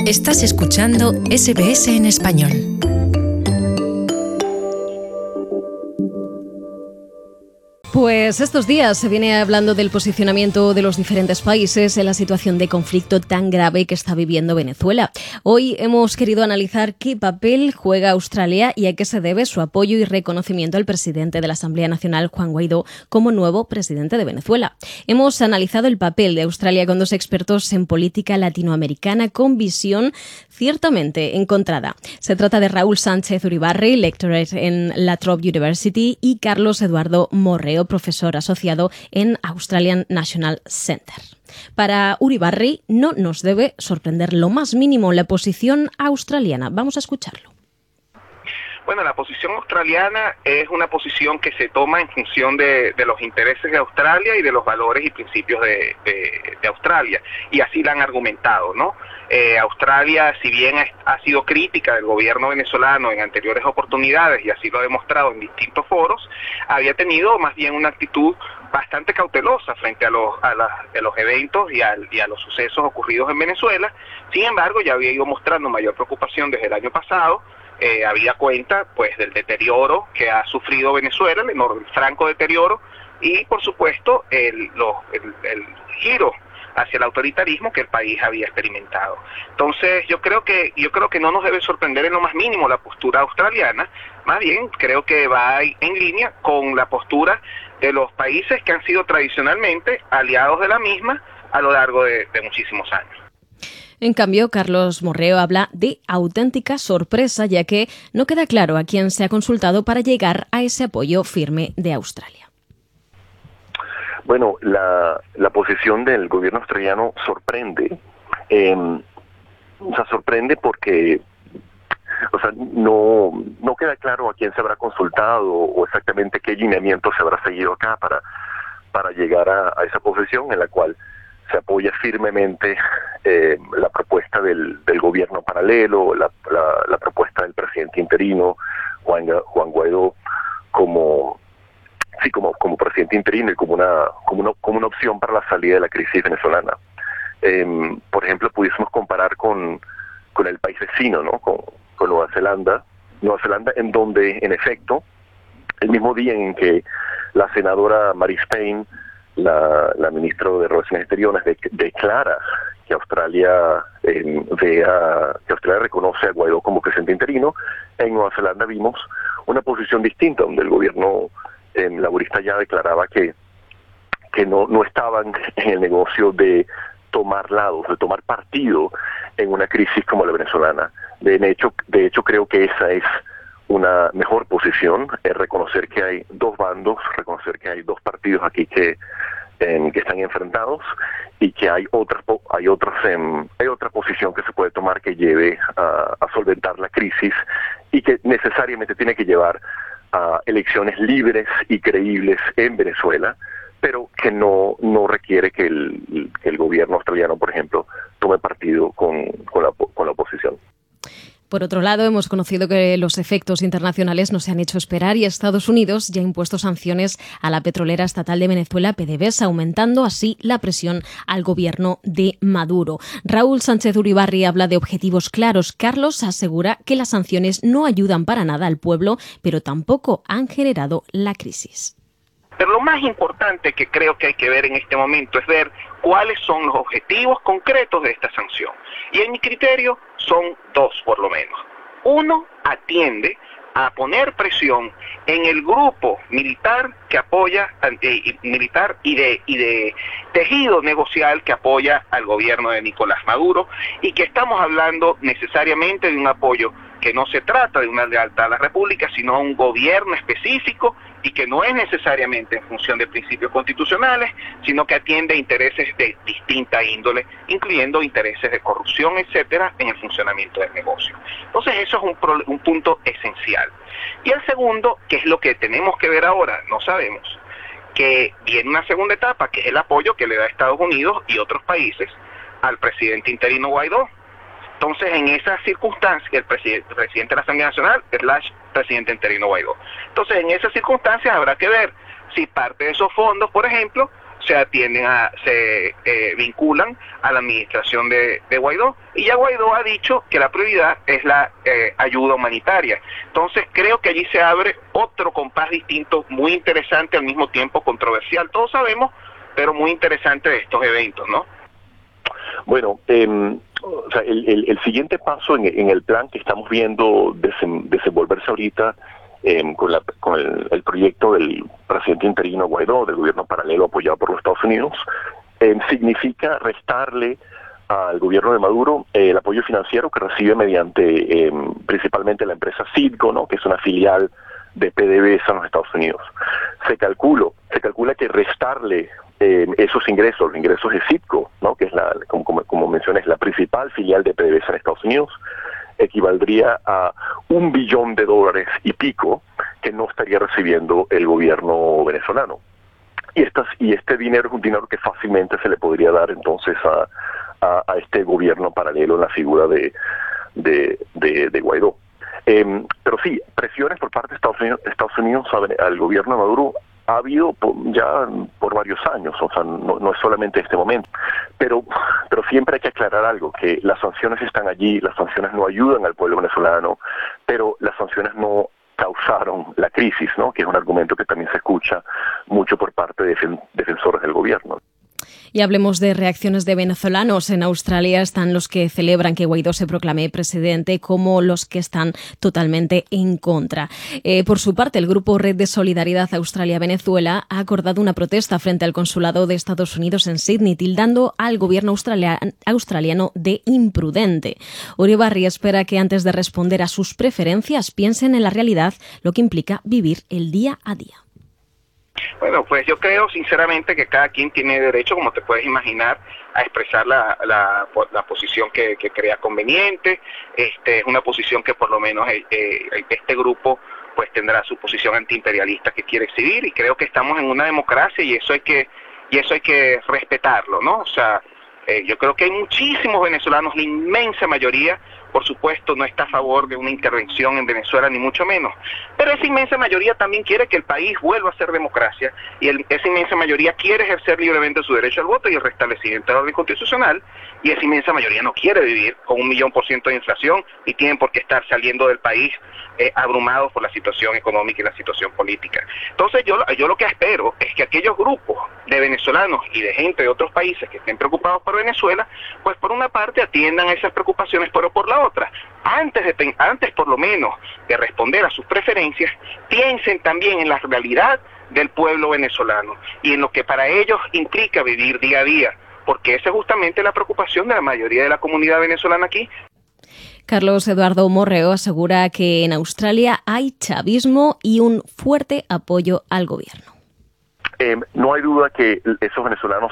Estás escuchando SBS en español. Pues estos días se viene hablando del posicionamiento de los diferentes países en la situación de conflicto tan grave que está viviendo Venezuela. Hoy hemos querido analizar qué papel juega Australia y a qué se debe su apoyo y reconocimiento al presidente de la Asamblea Nacional, Juan Guaidó, como nuevo presidente de Venezuela. Hemos analizado el papel de Australia con dos expertos en política latinoamericana con visión ciertamente encontrada. Se trata de Raúl Sánchez Uribarri, lectorate en La Trobe University, y Carlos Eduardo Morreo, profesor asociado en Australian National Center. Para Uribarri no nos debe sorprender lo más mínimo la posición australiana. Vamos a escucharlo. Bueno, la posición australiana es una posición que se toma en función de los intereses de Australia y de los valores y principios de Australia, y así la han argumentado, ¿no? Australia, si bien ha sido crítica del gobierno venezolano en anteriores oportunidades, y así lo ha demostrado en distintos foros, había tenido más bien una actitud bastante cautelosa frente a los eventos y a los sucesos ocurridos en Venezuela. Sin embargo, ya había ido mostrando mayor preocupación desde el año pasado. Había cuenta pues del deterioro que ha sufrido Venezuela, el franco deterioro, y por supuesto el giro hacia el autoritarismo que el país había experimentado. Entonces yo creo que no nos debe sorprender en lo más mínimo la postura australiana. Más bien creo que va en línea con la postura de los países que han sido tradicionalmente aliados de la misma a lo largo de muchísimos años. En cambio, Carlos Morreo habla de auténtica sorpresa, ya que no queda claro a quién se ha consultado para llegar a ese apoyo firme de Australia. Bueno, la posición del gobierno australiano sorprende. Sorprende porque no queda claro a quién se habrá consultado o exactamente qué lineamiento se habrá seguido acá para llegar a esa posición en la cual se apoya firmemente la propuesta del gobierno paralelo, la propuesta del presidente interino, Juan Guaidó, como presidente interino y como una opción para la salida de la crisis venezolana. Por ejemplo, pudiésemos comparar con el país vecino, ¿no? Con Nueva Zelanda, en donde, en efecto, el mismo día en que la senadora Marise Payne, la ministra de Relaciones Exteriores, declara que Australia reconoce a Guaidó como presidente interino, en Nueva Zelanda vimos una posición distinta, donde el gobierno laborista ya declaraba que no estaban en el negocio de tomar lados, de tomar partido en una crisis como la venezolana. De hecho creo que esa es una mejor posición, es reconocer que hay dos bandos, reconocer que hay dos partidos aquí que están enfrentados y que hay otra posición que se puede tomar que lleve a solventar la crisis y que necesariamente tiene que llevar a elecciones libres y creíbles en Venezuela, pero que no requiere que el gobierno australiano, por ejemplo, tome partido con la oposición. Por otro lado, hemos conocido que los efectos internacionales no se han hecho esperar y Estados Unidos ya ha impuesto sanciones a la petrolera estatal de Venezuela, PDVSA, aumentando así la presión al gobierno de Maduro. Raúl Sánchez Uribarri habla de objetivos claros. Carlos asegura que las sanciones no ayudan para nada al pueblo, pero tampoco han generado la crisis. Pero lo más importante que creo que hay que ver en este momento es ver cuáles son los objetivos concretos de esta sanción. Y en mi criterio son dos por lo menos. Uno, atiende a poner presión en el grupo militar que apoya y de tejido negocial que apoya al gobierno de Nicolás Maduro, y que estamos hablando necesariamente de un apoyo que no se trata de una lealtad a la República, sino a un gobierno específico, y que no es necesariamente en función de principios constitucionales, sino que atiende a intereses de distinta índole, incluyendo intereses de corrupción, etcétera, en el funcionamiento del negocio. Entonces eso es un punto esencial. Y el segundo, que es lo que tenemos que ver ahora, no sabemos, que viene una segunda etapa, que es el apoyo que le da Estados Unidos y otros países al presidente interino Guaidó. Entonces, en esas circunstancias, el presidente de la Asamblea Nacional / presidente interino Guaidó. Entonces, en esas circunstancias habrá que ver si parte de esos fondos, por ejemplo, se vinculan a la administración de Guaidó, y ya Guaidó ha dicho que la prioridad es la ayuda humanitaria. Entonces creo que allí se abre otro compás distinto, muy interesante, al mismo tiempo controversial, todos sabemos, pero muy interesante de estos eventos, ¿no? Bueno, o sea, el siguiente paso en el plan que estamos viendo desenvolverse ahorita con el proyecto del presidente interino Guaidó, del gobierno paralelo apoyado por los Estados Unidos, significa restarle al gobierno de Maduro el apoyo financiero que recibe mediante principalmente la empresa Citgo, ¿no?, que es una filial de PDVSA en los Estados Unidos. Se calcula que restarle esos ingresos, los ingresos de Citgo, ¿no?, que es como mencioné, es la principal filial de PDVSA en Estados Unidos, equivaldría a $1 billón y pico que no estaría recibiendo el gobierno venezolano. Y este dinero es un dinero que fácilmente se le podría dar entonces a este gobierno paralelo en la figura de Guaidó. Pero sí, presiones por parte de Estados Unidos al gobierno de Maduro ha habido ya por varios años, o sea, no es solamente este momento, pero siempre hay que aclarar algo, que las sanciones están allí, las sanciones no ayudan al pueblo venezolano, pero las sanciones no causaron la crisis, ¿no?, que es un argumento que también se escucha mucho por parte de defensores del gobierno. Y hablemos de reacciones de venezolanos. En Australia están los que celebran que Guaidó se proclame presidente, como los que están totalmente en contra. Por su parte, el grupo Red de Solidaridad Australia-Venezuela ha acordado una protesta frente al consulado de Estados Unidos en Sydney, tildando al gobierno australiano de imprudente. Uribarri espera que antes de responder a sus preferencias piensen en la realidad, lo que implica vivir el día a día. Bueno, pues yo creo sinceramente que cada quien tiene derecho, como te puedes imaginar, a expresar la posición que crea conveniente. Es una posición que por lo menos este grupo pues tendrá su posición antiimperialista que quiere exhibir, y creo que estamos en una democracia y eso hay que respetarlo, ¿no? O sea, yo creo que hay muchísimos venezolanos, la inmensa mayoría, por supuesto, no está a favor de una intervención en Venezuela, ni mucho menos. Pero esa inmensa mayoría también quiere que el país vuelva a ser democracia, y esa inmensa mayoría quiere ejercer libremente su derecho al voto y el restablecimiento de la orden constitucional, y esa inmensa mayoría no quiere vivir con 1.000.000% de inflación y tienen por qué estar saliendo del país abrumados por la situación económica y la situación política. Entonces yo lo que espero es que aquellos grupos de venezolanos y de gente de otros países que estén preocupados por Venezuela, pues por una parte atiendan a esas preocupaciones, pero por la otra, antes por lo menos de responder a sus preferencias, piensen también en la realidad del pueblo venezolano y en lo que para ellos implica vivir día a día, porque esa es justamente la preocupación de la mayoría de la comunidad venezolana aquí. Carlos Eduardo Morreo asegura que en Australia hay chavismo y un fuerte apoyo al gobierno. No hay duda que esos venezolanos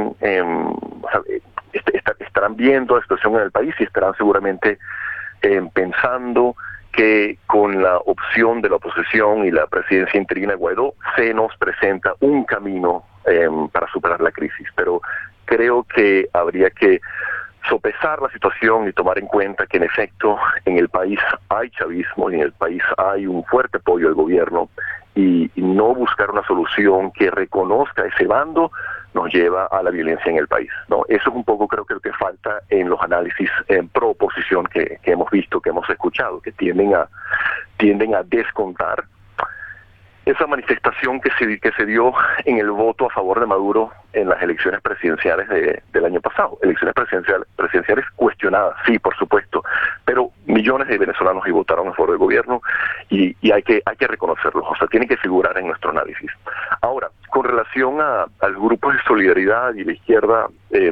estarán viendo la situación en el país y estarán seguramente pensando que con la opción de la oposición y la presidencia interina de Guaidó se nos presenta un camino para superar la crisis. Pero creo que habría que sopesar la situación y tomar en cuenta que en efecto en el país hay chavismo y en el país hay un fuerte apoyo al gobierno, y no buscar una solución que reconozca ese bando nos lleva a la violencia en el país, ¿no? Eso es un poco, creo que lo que falta en los análisis pro oposición que hemos visto, que hemos escuchado, que tienden a descontar esa manifestación que se dio en el voto a favor de Maduro en las elecciones presidenciales del año pasado. Elecciones presidenciales cuestionadas, sí, por supuesto, pero millones de venezolanos votaron a favor del gobierno y hay que reconocerlos, o sea, tienen que figurar en nuestro análisis. Ahora, con relación al grupo de solidaridad y la izquierda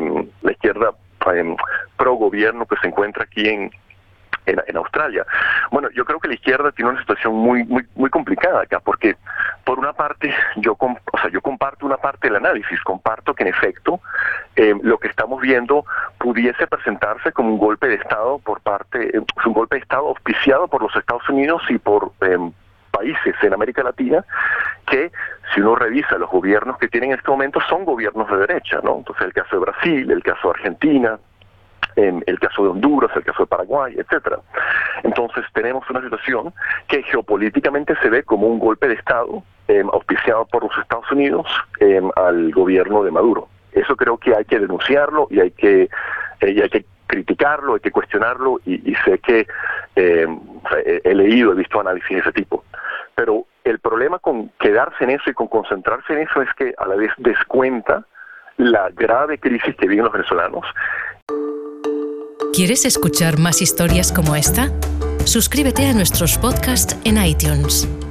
pro gobierno que se encuentra aquí en Australia. Bueno, yo creo que la izquierda tiene una situación muy complicada acá, porque por una parte yo comparto una parte del análisis, comparto que en efecto lo que estamos viendo pudiese presentarse como un golpe de Estado un golpe de Estado auspiciado por los Estados Unidos y por países en América Latina que, si uno revisa los gobiernos que tienen en este momento, son gobiernos de derecha, ¿no? Entonces el caso de Brasil, el caso de Argentina, el caso de Honduras, el caso de Paraguay, etcétera. Entonces tenemos una situación que geopolíticamente se ve como un golpe de Estado auspiciado por los Estados Unidos al gobierno de Maduro. Eso creo que hay que denunciarlo y hay que criticarlo, hay que cuestionarlo y sé que he leído, he visto análisis de ese tipo. Pero el problema con quedarse en eso y con concentrarse en eso es que a la vez descuenta la grave crisis que viven los venezolanos. ¿Quieres escuchar más historias como esta? Suscríbete a nuestros podcasts en iTunes.